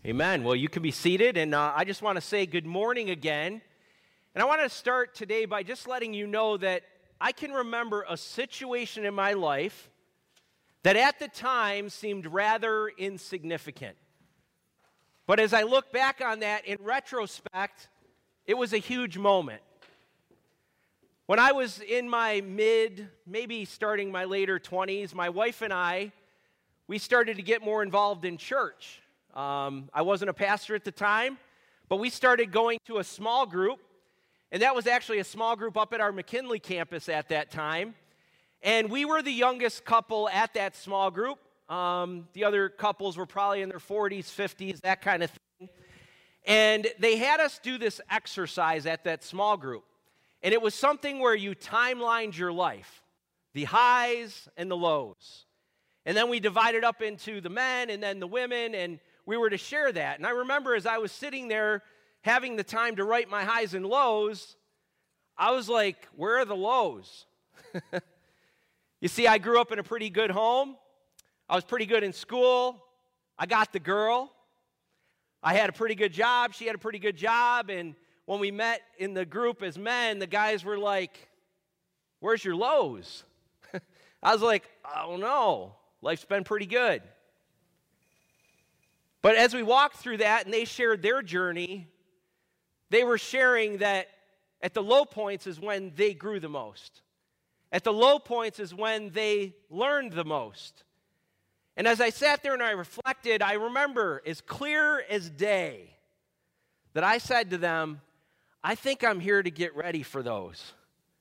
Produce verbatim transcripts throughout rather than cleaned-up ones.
Amen. Well, you can be seated, and uh, I just want to say good morning again. And I want to start today by just letting you know that I can remember a situation in my life that at the time seemed rather insignificant. But as I look back on that in retrospect, it was a huge moment. When I was in my mid, maybe starting my later twenties, my wife and I, we started to get more involved in church. Um, I wasn't a pastor at the time, but we started going to a small group, and that was actually a small group up at our McKinley campus at that time. And we were the youngest couple at that small group. Um, the other couples were probably in their forties, fifties, that kind of thing. And they had us do this exercise at that small group. And it was something where you timelined your life, the highs and the lows. And then we divided up into the men and then the women, and we were to share that. And I remember as I was sitting there having the time to write my highs and lows, I was like, where are the lows? You see, I grew up in a pretty good home. I was pretty good in school. I got the girl. I had a pretty good job. She had a pretty good job. And when we met in the group as men, the guys were like, where's your lows? I was like, oh no, life's been pretty good. But as we walked through that and they shared their journey, they were sharing that at the low points is when they grew the most. At the low points is when they learned the most. And as I sat there and I reflected, I remember as clear as day that I said to them, I think I'm here to get ready for those.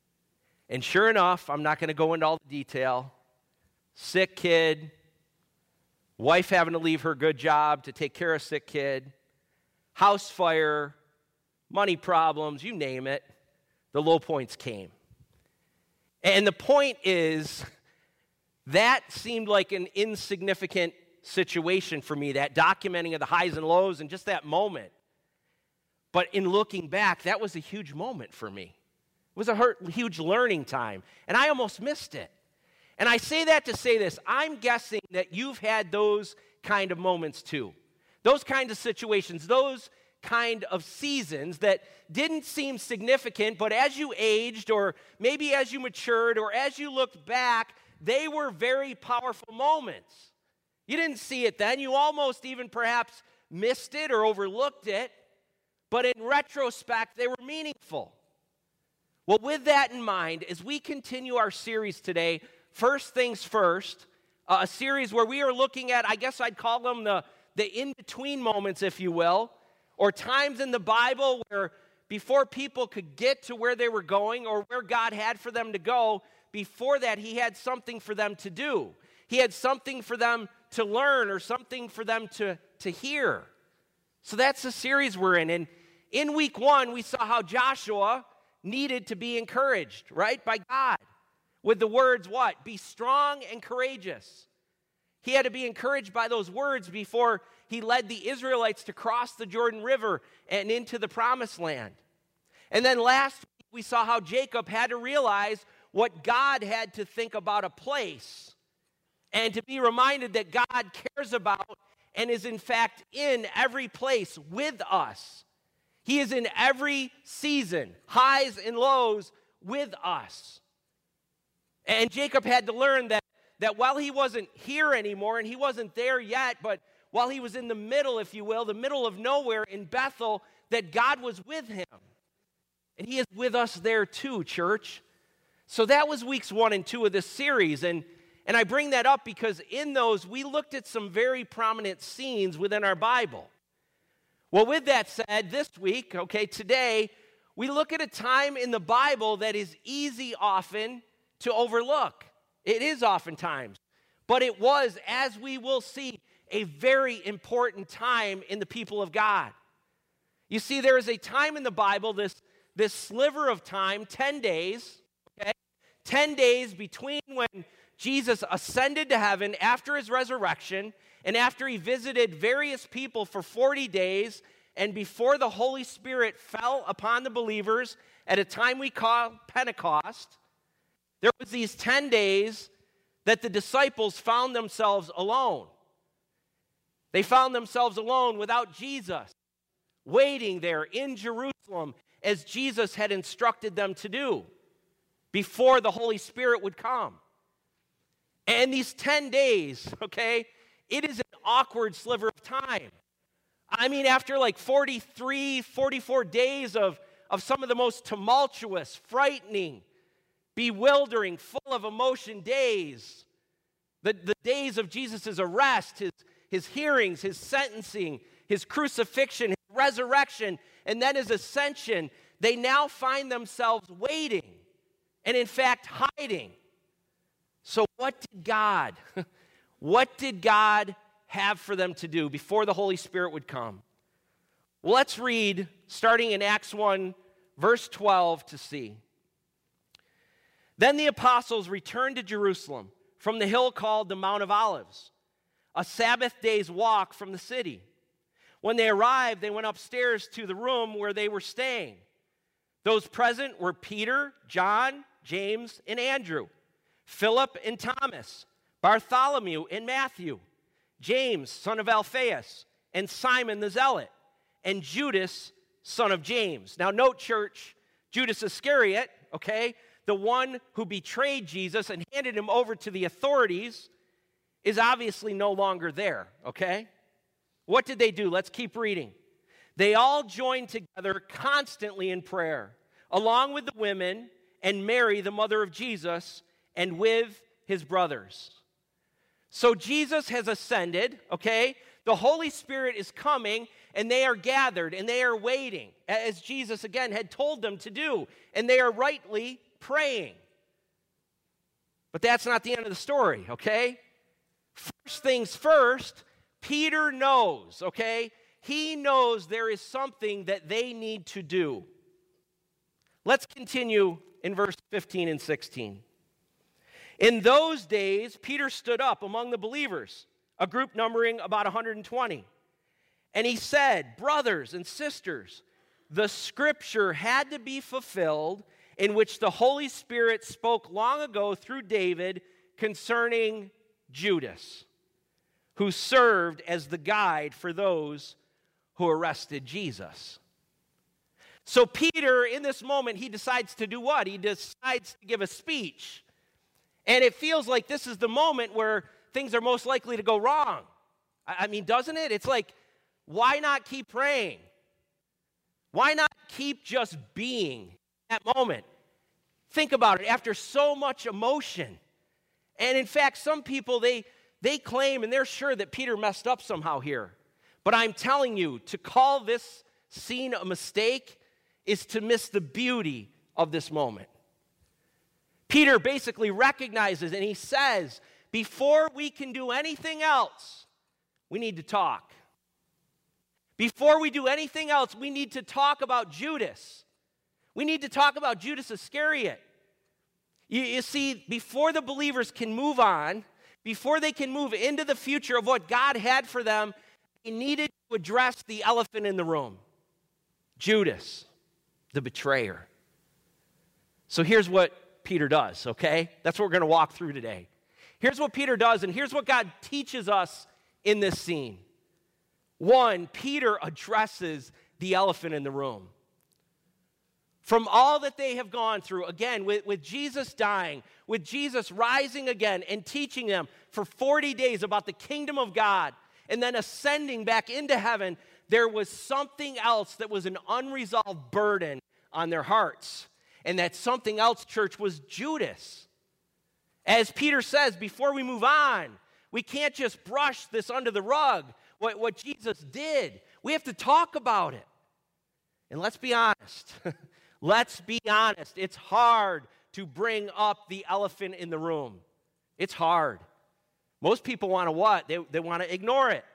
And sure enough, I'm not going to go into all the detail. Sick kid, wife having to leave her good job to take care of a sick kid, house fire, money problems, you name it, the low points came. And the point is, that seemed like an insignificant situation for me, that documenting of the highs and lows and just that moment. But in looking back, that was a huge moment for me. It was a huge learning time, and I almost missed it. And I say that to say this, I'm guessing that you've had those kind of moments too. Those kind of situations, those kind of seasons that didn't seem significant, but as you aged or maybe as you matured or as you looked back, they were very powerful moments. You didn't see it then. You almost even perhaps missed it or overlooked it, but in retrospect, they were meaningful. Well, with that in mind, as we continue our series today, First Things First, uh, a series where we are looking at, I guess I'd call them the, the in-between moments, if you will, or times in the Bible where before people could get to where they were going or where God had for them to go, before that he had something for them to do. He had something for them to learn or something for them to, to hear. So that's the series we're in. And in week one, we saw how Joshua needed to be encouraged, right, by God. With the words, what? Be strong and courageous. He had to be encouraged by those words before he led the Israelites to cross the Jordan River and into the Promised Land. And then last week, we saw how Jacob had to realize what God had to think about a place and to be reminded that God cares about and is in fact in every place with us. He is in every season, highs and lows, with us. And Jacob had to learn that, that while he wasn't here anymore, and he wasn't there yet, but while he was in the middle, if you will, the middle of nowhere in Bethel, that God was with him. And he is with us there too, church. So that was weeks one and two of this series. And, and I bring that up because in those, we looked at some very prominent scenes within our Bible. Well, with that said, this week, okay, today, we look at a time in the Bible that is easy often to overlook. It is oftentimes. But it was, as we will see, a very important time in the people of God. You see, there is a time in the Bible, this, this sliver of time, ten days, okay? ten days between when Jesus ascended to heaven after his resurrection and after he visited various people for forty days and before the Holy Spirit fell upon the believers at a time we call Pentecost. There was these ten days that the disciples found themselves alone. They found themselves alone without Jesus, waiting there in Jerusalem as Jesus had instructed them to do before the Holy Spirit would come. And these ten days, okay, it is an awkward sliver of time. I mean, after like forty-three, forty-four days of, of some of the most tumultuous, frightening, bewildering, full of emotion days, the, the days of Jesus' arrest, his, his hearings, his sentencing, his crucifixion, his resurrection, and then his ascension, they now find themselves waiting and, in fact, hiding. So what did God, what did God have for them to do before the Holy Spirit would come? Well, let's read, starting in Acts one, verse twelve to see. Then the apostles returned to Jerusalem from the hill called the Mount of Olives, a Sabbath day's walk from the city. When they arrived, they went upstairs to the room where they were staying. Those present were Peter, John, James, and Andrew, Philip and Thomas, Bartholomew and Matthew, James, son of Alphaeus, and Simon the Zealot, and Judas, son of James. Now note, church, Judas Iscariot, okay, the one who betrayed Jesus and handed him over to the authorities, is obviously no longer there, okay? What did they do? Let's keep reading. They all joined together constantly in prayer, along with the women and Mary, the mother of Jesus, and with his brothers. So Jesus has ascended, okay? The Holy Spirit is coming, and they are gathered, and they are waiting, as Jesus, again, had told them to do, and they are rightly praying. But that's not the end of the story, okay? First things first, Peter knows, okay? He knows there is something that they need to do. Let's continue in verse fifteen and sixteen. In those days, Peter stood up among the believers, a group numbering about one hundred twenty. And he said, brothers and sisters, the scripture had to be fulfilled in which the Holy Spirit spoke long ago through David concerning Judas, who served as the guide for those who arrested Jesus. So Peter, in this moment, he decides to do what? He decides to give a speech. And it feels like this is the moment where things are most likely to go wrong. I mean, doesn't it? It's like, why not keep praying? Why not keep just being at that moment? Think about it. After so much emotion, and in fact, some people, they, they claim and they're sure that Peter messed up somehow here. But I'm telling you, to call this scene a mistake is to miss the beauty of this moment. Peter basically recognizes and he says, before we can do anything else, we need to talk. Before we do anything else, we need to talk about Judas. We need to talk about Judas Iscariot. You, you see, before the believers can move on, before they can move into the future of what God had for them, they needed to address the elephant in the room, Judas, the betrayer. So here's what Peter does, okay? That's what we're going to walk through today. Here's what Peter does, and here's what God teaches us in this scene. One, Peter addresses the elephant in the room. From all that they have gone through, again, with, with Jesus dying, with Jesus rising again and teaching them for forty days about the kingdom of God, and then ascending back into heaven, there was something else that was an unresolved burden on their hearts. And that something else, church, was Judas. As Peter says, before we move on, we can't just brush this under the rug, what, what Jesus did. We have to talk about it. And let's be honest. Let's be honest. It's hard to bring up the elephant in the room. It's hard. Most people want to what? They, they want to ignore it.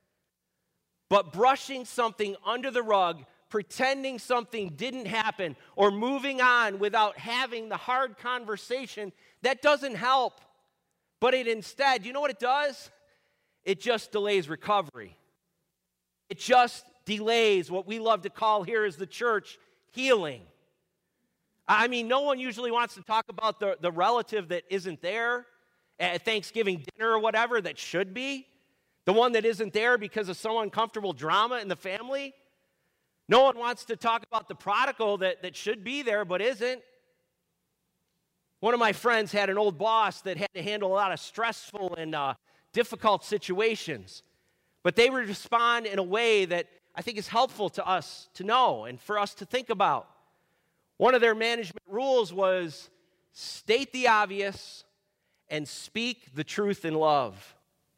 But brushing something under the rug, pretending something didn't happen, or moving on without having the hard conversation, that doesn't help. But it instead, you know what it does? It just delays recovery. It just delays what we love to call here as the church healing. I mean, no one usually wants to talk about the, the relative that isn't there at Thanksgiving dinner or whatever that should be. The one that isn't there because of some uncomfortable drama in the family? No one wants to talk about the prodigal that, that should be there but isn't. One of my friends had an old boss that had to handle a lot of stressful and uh, difficult situations. But they would respond in a way that I think is helpful to us to know and for us to think about. One of their management rules was state the obvious and speak the truth in love.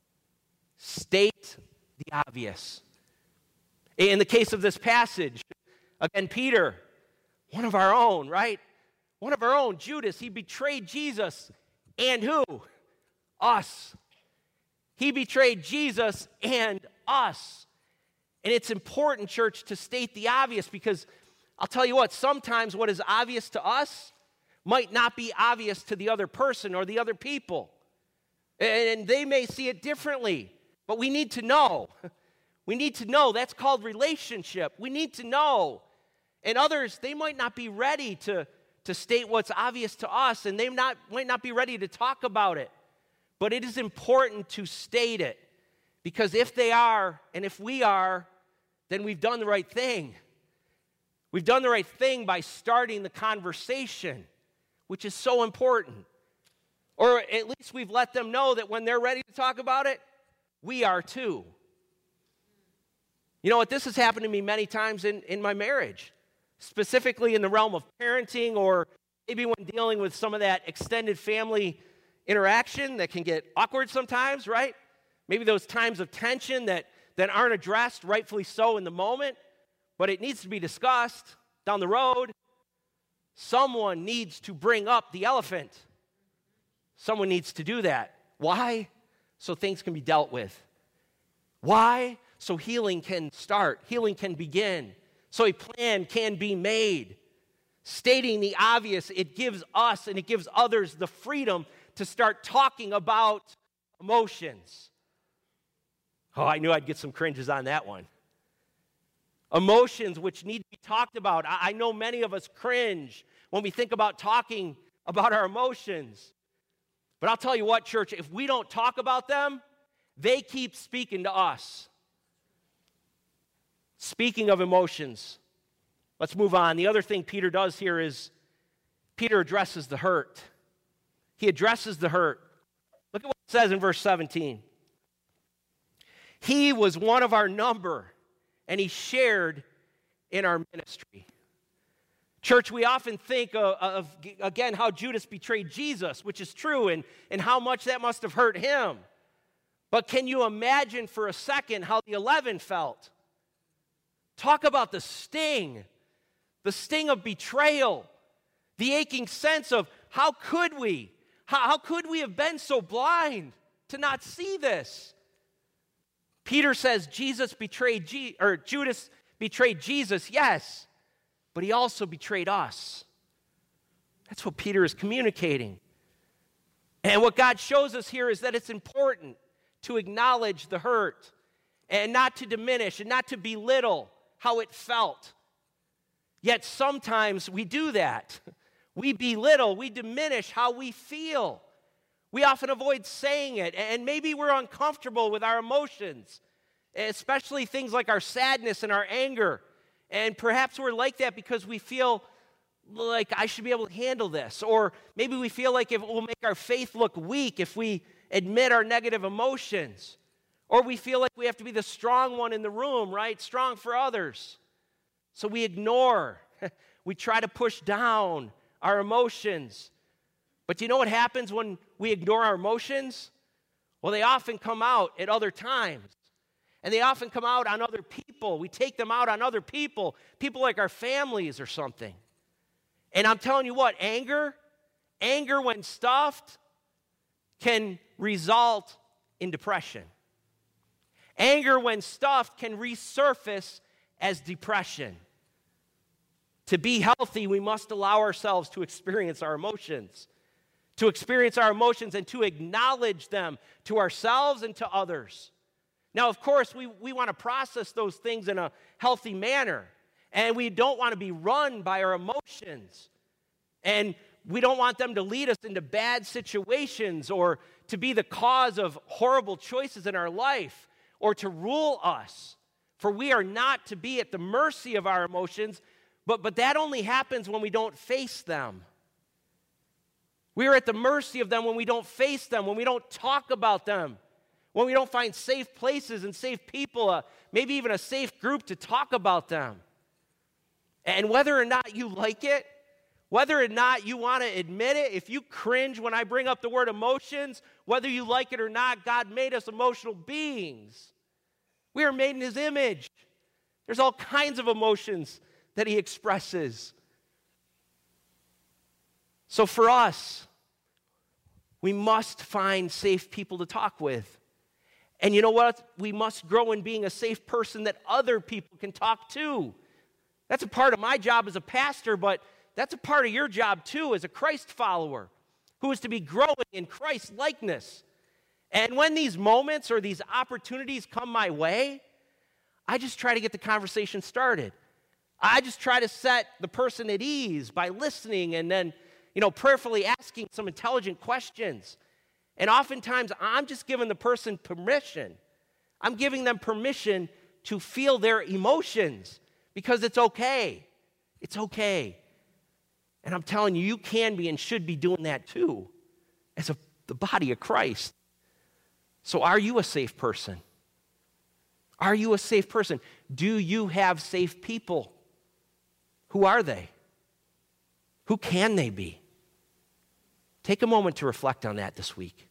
State the obvious. In the case of this passage, again, Peter, one of our own, right? One of our own, Judas, he betrayed Jesus. And who? Us. He betrayed Jesus and us. And it's important, church, to state the obvious because I'll tell you what, sometimes what is obvious to us might not be obvious to the other person or the other people. And they may see it differently, but we need to know. We need to know. That's called relationship. We need to know. And others, they might not be ready to, to state what's obvious to us, and they not, might not be ready to talk about it. But it is important to state it, because if they are, and if we are, then we've done the right thing. We've done the right thing by starting the conversation, which is so important. Or at least we've let them know that when they're ready to talk about it, we are too. You know what? This has happened to me many times in, in my marriage, specifically in the realm of parenting, or maybe when dealing with some of that extended family interaction that can get awkward sometimes, right? Maybe those times of tension that, that aren't addressed, rightfully so in the moment, but it needs to be discussed down the road. Someone needs to bring up the elephant. Someone needs to do that. Why? So things can be dealt with. Why? So healing can start. Healing can begin. So a plan can be made. Stating the obvious, it gives us and it gives others the freedom to start talking about emotions. Oh, I knew I'd get some cringes on that one. Emotions which need to be talked about. I, I know many of us cringe when we think about talking about our emotions. But I'll tell you what, church, if we don't talk about them, they keep speaking to us. Speaking of emotions, let's move on. The other thing Peter does here is Peter addresses the hurt. He addresses the hurt. Look at what it says in verse seventeen. He was one of our number, and he shared in our ministry. Church, we often think of, of, again, how Judas betrayed Jesus, which is true, and, and how much that must have hurt him. But can you imagine for a second how the eleven felt? Talk about the sting, the sting of betrayal, the aching sense of how could we, how, how could we have been so blind to not see this? Peter says Jesus betrayed, Je- or Judas betrayed Jesus, yes, but he also betrayed us. That's what Peter is communicating. And what God shows us here is that it's important to acknowledge the hurt and not to diminish and not to belittle how it felt. Yet sometimes we do that. We belittle, we diminish how we feel. We often avoid saying it, and maybe we're uncomfortable with our emotions, especially things like our sadness and our anger. And perhaps we're like that because we feel like I should be able to handle this. Or maybe we feel like it will make our faith look weak if we admit our negative emotions. Or we feel like we have to be the strong one in the room, right? Strong for others. So we ignore. We try to push down our emotions. But do you know what happens when we ignore our emotions? Well, they often come out at other times. And they often come out on other people. We take them out on other people, people like our families or something. And I'm telling you what, anger, anger when stuffed can result in depression. Anger when stuffed can resurface as depression. To be healthy, we must allow ourselves to experience our emotions. To experience our emotions and to acknowledge them to ourselves and to others. Now, of course, we, we want to process those things in a healthy manner. And we don't want to be run by our emotions. And we don't want them to lead us into bad situations or to be the cause of horrible choices in our life. or to rule us. For we are not to be at the mercy of our emotions, but, but that only happens when we don't face them. We are at the mercy of them when we don't face them, when we don't talk about them, when we don't find safe places and safe people, uh, maybe even a safe group to talk about them. And whether or not you like it, whether or not you want to admit it, if you cringe when I bring up the word emotions, whether you like it or not, God made us emotional beings. We are made in His image. There's all kinds of emotions that He expresses. So for us, we must find safe people to talk with. And you know what? We must grow in being a safe person that other people can talk to. That's a part of my job as a pastor, but that's a part of your job too as a Christ follower who is to be growing in Christ likeness. And when these moments or these opportunities come my way, I just try to get the conversation started. I just try to set the person at ease by listening and then, you know, prayerfully asking some intelligent questions. And oftentimes, I'm just giving the person permission. I'm giving them permission to feel their emotions because it's okay. It's okay. And I'm telling you, you can be and should be doing that too as a, the body of Christ. So are you a safe person? Are you a safe person? Do you have safe people? Who are they? Who can they be? Take a moment to reflect on that this week.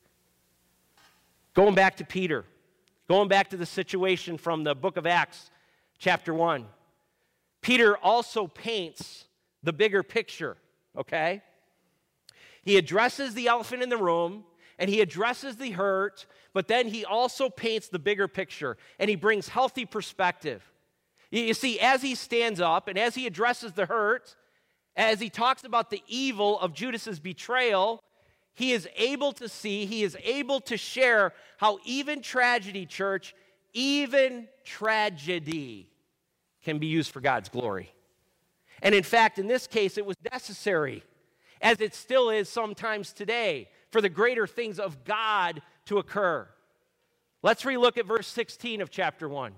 Going back to Peter, going back to the situation from the book of Acts, chapter one. Peter also paints the bigger picture, okay? He addresses the elephant in the room, and he addresses the hurt, but then he also paints the bigger picture, and he brings healthy perspective. You see, as he stands up and as he addresses the hurt, as he talks about the evil of Judas's betrayal, he is able to see, he is able to share how even tragedy, church, even tragedy can be used for God's glory. And in fact, in this case, it was necessary, as it still is sometimes today, for the greater things of God to occur. Let's relook at verse sixteen of chapter one.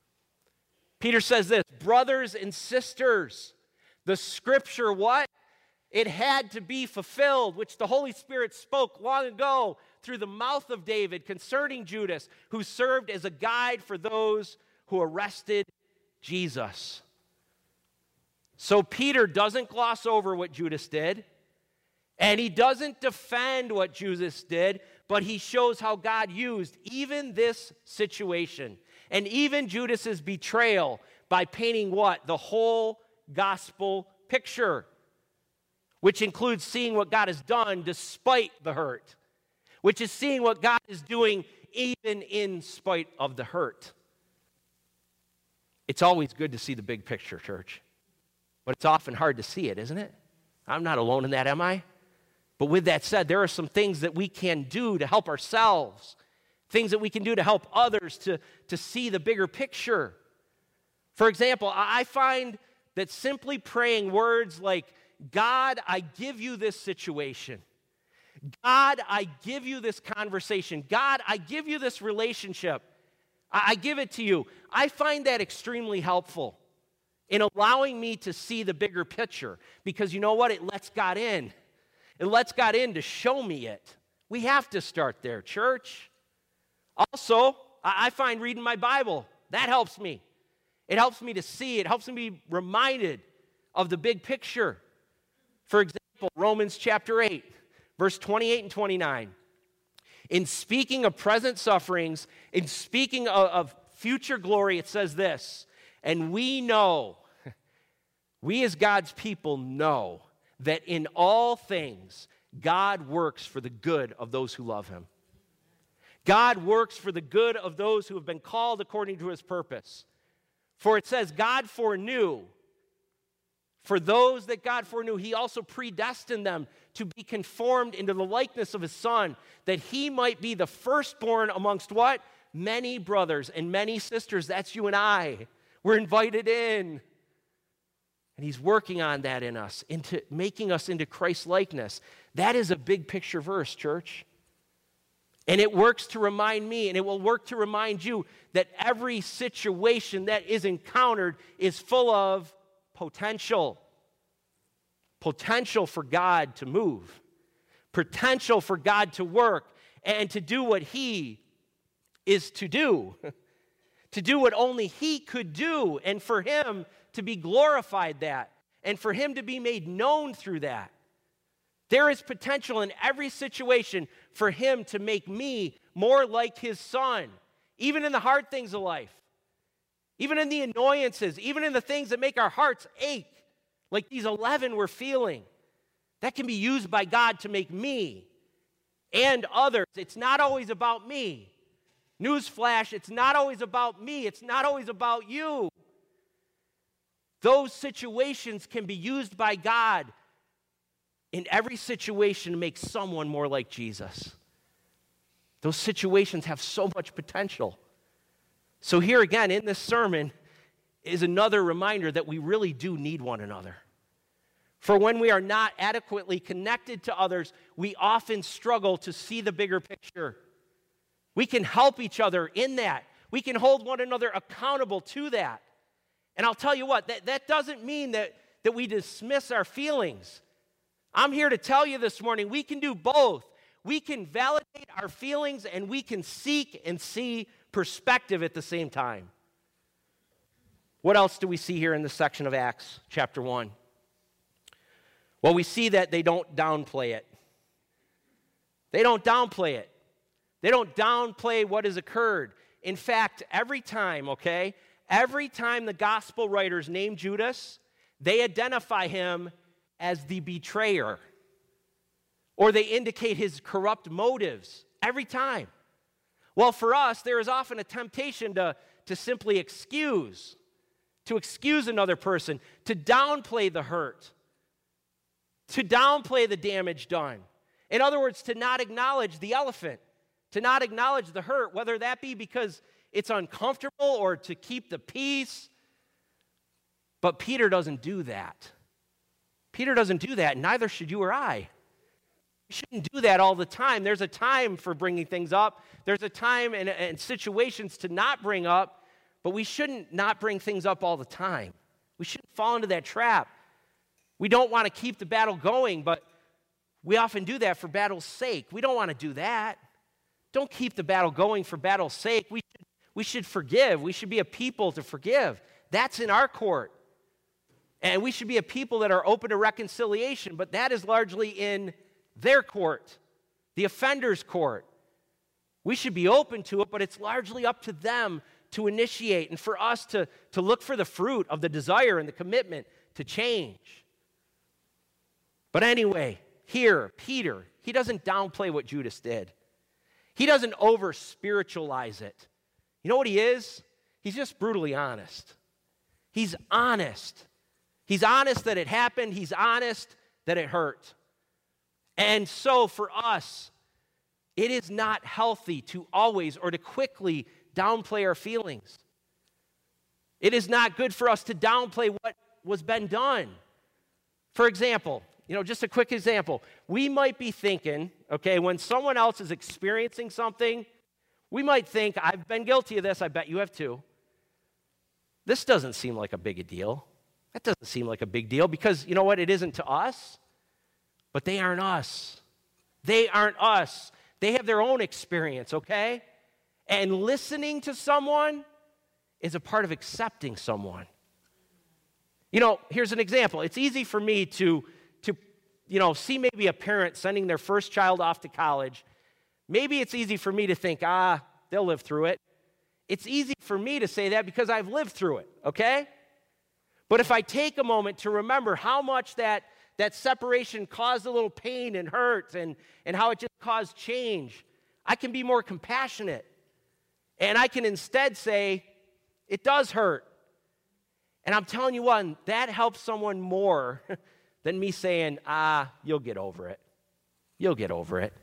Peter says this, brothers and sisters, the scripture, what? It had to be fulfilled, which the Holy Spirit spoke long ago through the mouth of David concerning Judas, who served as a guide for those who arrested Jesus. So Peter doesn't gloss over what Judas did, and he doesn't defend what Judas did, but he shows how God used even this situation and even Judas's betrayal by painting what? The whole gospel picture, which includes seeing what God has done despite the hurt, which is seeing what God is doing even in spite of the hurt. It's always good to see the big picture, church, but it's often hard to see it, isn't it? I'm not alone in that, am I? But with that said, there are some things that we can do to help ourselves, things that we can do to help others to, to see the bigger picture. For example, I find that simply praying words like, God, I give you this situation. God, I give you this conversation. God, I give you this relationship. I, I give it to you. I find that extremely helpful in allowing me to see the bigger picture because you know what? It lets God in. It lets God in to show me it. We have to start there, church. Also, I find reading my Bible, that helps me. It helps me to see. It helps me be reminded of the big picture. For example, Romans chapter eight, verse twenty-eight and twenty-nine. In speaking of present sufferings, in speaking of, of future glory, it says this, and we know, we as God's people know, that in all things, God works for the good of those who love him. God works for the good of those who have been called according to his purpose. For it says, God foreknew, for those that God foreknew, he also predestined them to be conformed into the likeness of his Son, that he might be the firstborn amongst what? Many brothers and many sisters. That's you and I. We're invited in. And he's working on that in us, into making us into Christ-likeness. That is a big picture verse, church. And it works to remind me, and it will work to remind you that every situation that is encountered is full of potential. Potential for God to move. Potential for God to work and to do what He is to do. To do what only He could do, and for Him to be glorified that, and for Him to be made known through that. There is potential in every situation for Him to make me more like His Son, even in the hard things of life, even in the annoyances, even in the things that make our hearts ache, like these eleven we're feeling. That can be used by God to make me and others. It's not always about me. Newsflash, it's not always about me. It's not always about you. Those situations can be used by God in every situation to make someone more like Jesus. Those situations have so much potential. So here again, in this sermon, is another reminder that we really do need one another. For when we are not adequately connected to others, we often struggle to see the bigger picture. We can help each other in that. We can hold one another accountable to that. And I'll tell you what, that, that doesn't mean that, that we dismiss our feelings. I'm here to tell you this morning, we can do both. We can validate our feelings and we can seek and see perspective at the same time. What else do we see here in this section of Acts chapter one? Well, we see that they don't downplay it. They don't downplay it. They don't downplay what has occurred. In fact, every time, okay, every time the gospel writers name Judas, they identify him as the betrayer, or they indicate his corrupt motives every time. Well, for us, there is often a temptation to, to simply excuse, to excuse another person, to downplay the hurt, to downplay the damage done. In other words, to not acknowledge the elephant, to not acknowledge the hurt, whether that be because it's uncomfortable or to keep the peace. But Peter doesn't do that. Peter doesn't do that, and neither should you or I. We shouldn't do that all the time. There's a time for bringing things up. There's a time and, and situations to not bring up, but we shouldn't not bring things up all the time. We shouldn't fall into that trap. We don't want to keep the battle going, but we often do that for battle's sake. We don't want to do that. Don't keep the battle going for battle's sake. We should, we should forgive. We should be a people to forgive. That's in our court. And we should be a people that are open to reconciliation, but that is largely in their court, the offender's court. We should be open to it, but it's largely up to them to initiate and for us to, to look for the fruit of the desire and the commitment to change. But anyway, here, Peter, he doesn't downplay what Judas did. He doesn't over-spiritualize it. You know what he is? He's just brutally honest. He's honest. He's honest that it happened. He's honest that it hurt. And so for us, it is not healthy to always or to quickly downplay our feelings. It is not good for us to downplay what was been done. For example, you know, just a quick example. We might be thinking, okay, when someone else is experiencing something, we might think, I've been guilty of this, I bet you have too. This doesn't seem like a big a deal. That doesn't seem like a big deal because, you know what, it isn't to us, but they aren't us. They aren't us. They have their own experience, okay? And listening to someone is a part of accepting someone. You know, here's an example. It's easy for me to, to, you know, see maybe a parent sending their first child off to college. Maybe it's easy for me to think, ah, they'll live through it. It's easy for me to say that because I've lived through it, okay? But if I take a moment to remember how much that, that separation caused a little pain and hurt and, and how it just caused change, I can be more compassionate. And I can instead say, it does hurt. And I'm telling you what, that helps someone more than me saying, ah, you'll get over it. You'll get over it.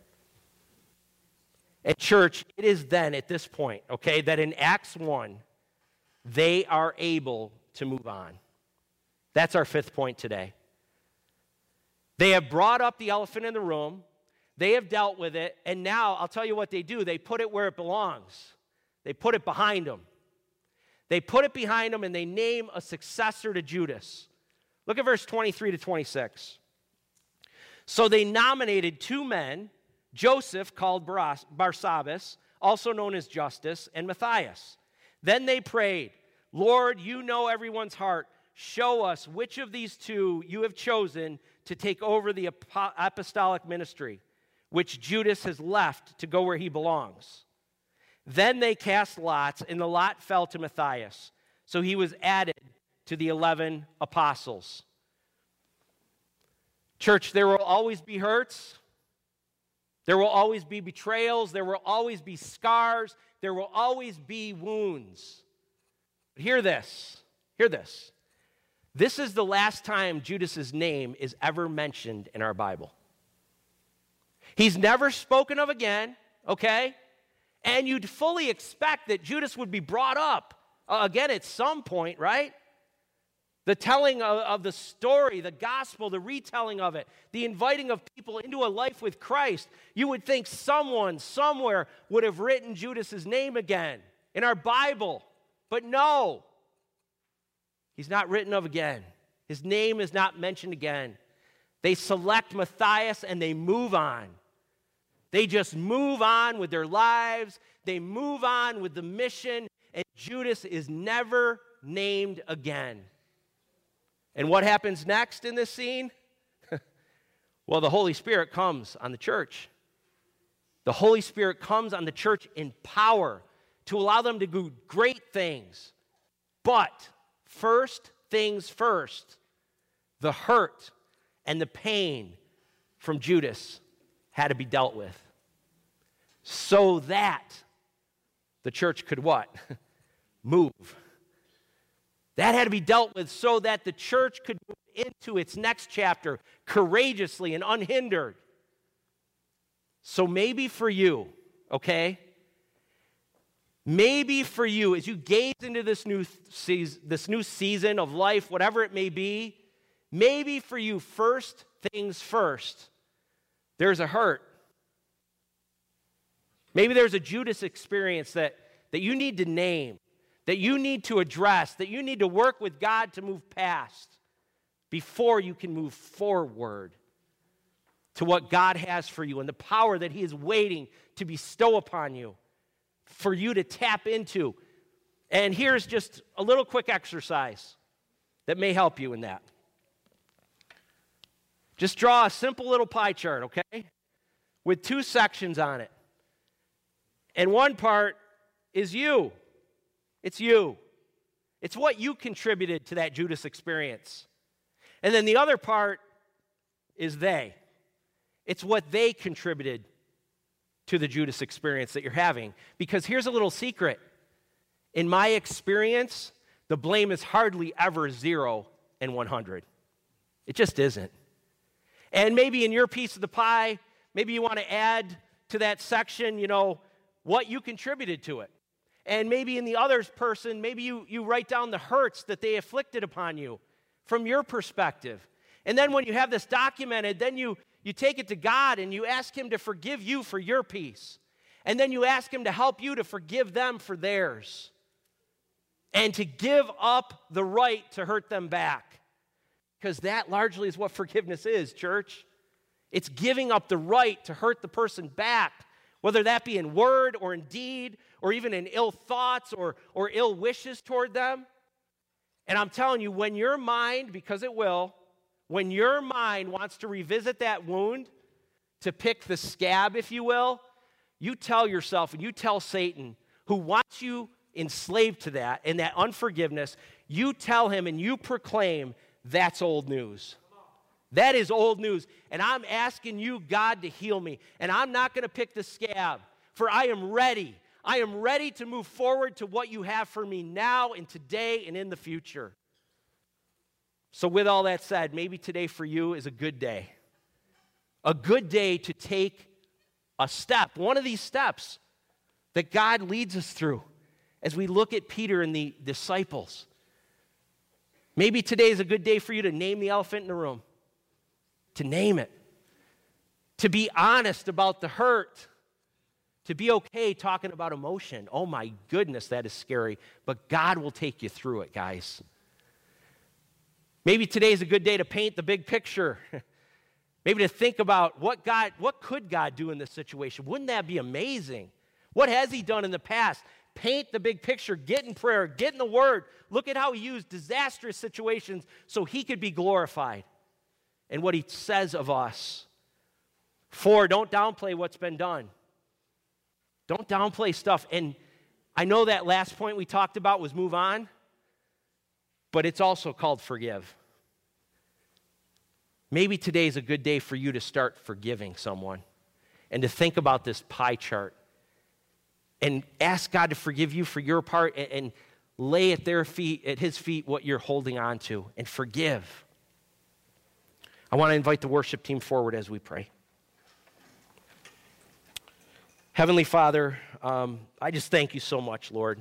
At church, it is then at this point, okay, that in Acts one, they are able to move on. That's our fifth point today. They have brought up the elephant in the room. They have dealt with it, and now I'll tell you what they do. They put it where it belongs. They put it behind them. They put it behind them, and they name a successor to Judas. Look at verse twenty-three to twenty-six. So they nominated two men, Joseph, called Barsabbas, also known as Justus, and Matthias. Then they prayed, Lord, you know everyone's heart. Show us which of these two you have chosen to take over the apostolic ministry, which Judas has left to go where he belongs. Then they cast lots, and the lot fell to Matthias. So he was added to the eleven apostles. Church, there will always be hurts. There will always be betrayals. There will always be scars. There will always be wounds. But hear this. Hear this. This is the last time Judas's name is ever mentioned in our Bible. He's never spoken of again, okay? And you'd fully expect that Judas would be brought up uh, again at some point, right? The telling of, of the story, the gospel, the retelling of it, the inviting of people into a life with Christ. You would think someone, somewhere, would have written Judas's name again in our Bible. But no, he's not written of again. His name is not mentioned again. They select Matthias and they move on. They just move on with their lives. They move on with the mission, and Judas is never named again. And what happens next in this scene? Well, the Holy Spirit comes on the church. The Holy Spirit comes on the church in power to allow them to do great things. But first things first, the hurt and the pain from Judas had to be dealt with so that the church could what? Move. That had to be dealt with so that the church could move into its next chapter courageously and unhindered. So maybe for you, okay? Maybe for you, as you gaze into this new season, this new season of life, whatever it may be, maybe for you, first things first, there's a hurt. Maybe there's a Judas experience that, that you need to name, that you need to address, that you need to work with God to move past before you can move forward to what God has for you and the power that He is waiting to bestow upon you for you to tap into. And here's just a little quick exercise that may help you in that. Just draw a simple little pie chart, okay, with two sections on it. And one part is you. It's you. It's what you contributed to that Judas experience. And then the other part is they. It's what they contributed to the Judas experience that you're having. Because here's a little secret. In my experience, the blame is hardly ever zero and one hundred. It just isn't. And maybe in your piece of the pie, maybe you want to add to that section, you know, what you contributed to it. And maybe in the other person, maybe you, you write down the hurts that they afflicted upon you from your perspective. And then when you have this documented, then you, you take it to God and you ask Him to forgive you for your piece. And then you ask Him to help you to forgive them for theirs. And to give up the right to hurt them back. Because that largely is what forgiveness is, church. It's giving up the right to hurt the person back. Whether that be in word or in deed, or even in ill thoughts or, or ill wishes toward them. And I'm telling you, when your mind, because it will, when your mind wants to revisit that wound, to pick the scab, if you will, you tell yourself and you tell Satan, who wants you enslaved to that and that unforgiveness, you tell him and you proclaim, that's old news. That is old news. And I'm asking you, God, to heal me. And I'm not going to pick the scab, for I am ready. I am ready to move forward to what you have for me now and today and in the future. So with all that said, maybe today for you is a good day. A good day to take a step, one of these steps that God leads us through as we look at Peter and the disciples. Maybe today is a good day for you to name the elephant in the room. To name it. to be honest about the hurt, to be okay talking about emotion. Oh my goodness, that is scary. But God will take you through it, guys. Maybe today is a good day to paint the big picture. Maybe to think about what God, what could God do in this situation? Wouldn't that be amazing? What has he done in the past? Paint the big picture. Get in prayer. Get in the Word. Look at how he used disastrous situations so he could be glorified and what he says of us. Four, don't downplay what's been done. Don't downplay stuff. And I know that last point we talked about was move on, but it's also called forgive. Maybe today is a good day for you to start forgiving someone and to think about this pie chart and ask God to forgive you for your part and, and lay at their feet, at his feet, what you're holding on to and forgive. I want to invite the worship team forward as we pray. Heavenly Father, um, I just thank you so much, Lord.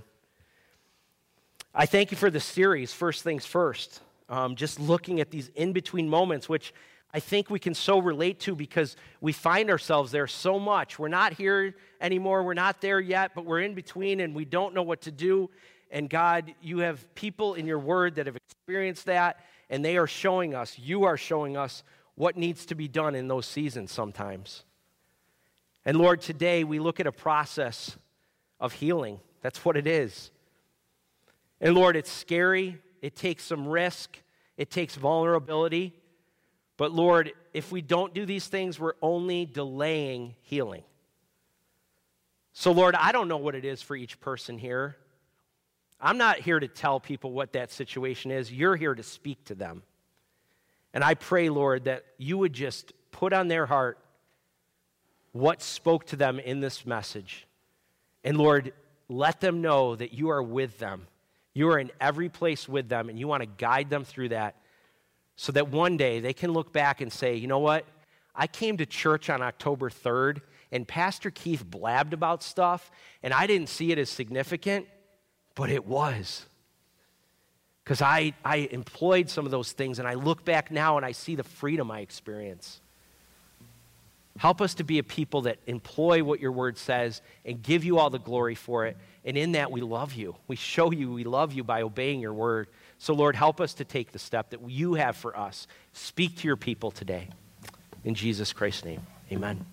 I thank you for the series, First Things First. Um, just looking at these in-between moments, which I think we can so relate to because we find ourselves there so much. We're not here anymore. We're not there yet, but we're in between and we don't know what to do. And God, you have people in your word that have experienced that, and they are showing us, you are showing us what needs to be done in those seasons sometimes. And Lord, today we look at a process of healing. That's what it is. And Lord, it's scary. It takes some risk. It takes vulnerability. But Lord, if we don't do these things, we're only delaying healing. So Lord, I don't know what it is for each person here. I'm not here to tell people what that situation is. You're here to speak to them. And I pray, Lord, that you would just put on their heart what spoke to them in this message. And Lord, let them know that you are with them. You are in every place with them, and you want to guide them through that so that one day they can look back and say, you know what? I came to church on October third, and Pastor Keith blabbed about stuff, and I didn't see it as significant, but it was. Because I, I employed some of those things, and I look back now, and I see the freedom I experience. Help us to be a people that employ what your word says and give you all the glory for it. And in that, we love you. We show you we love you by obeying your word. So, Lord, help us to take the step that you have for us. Speak to your people today. In Jesus Christ's name, amen.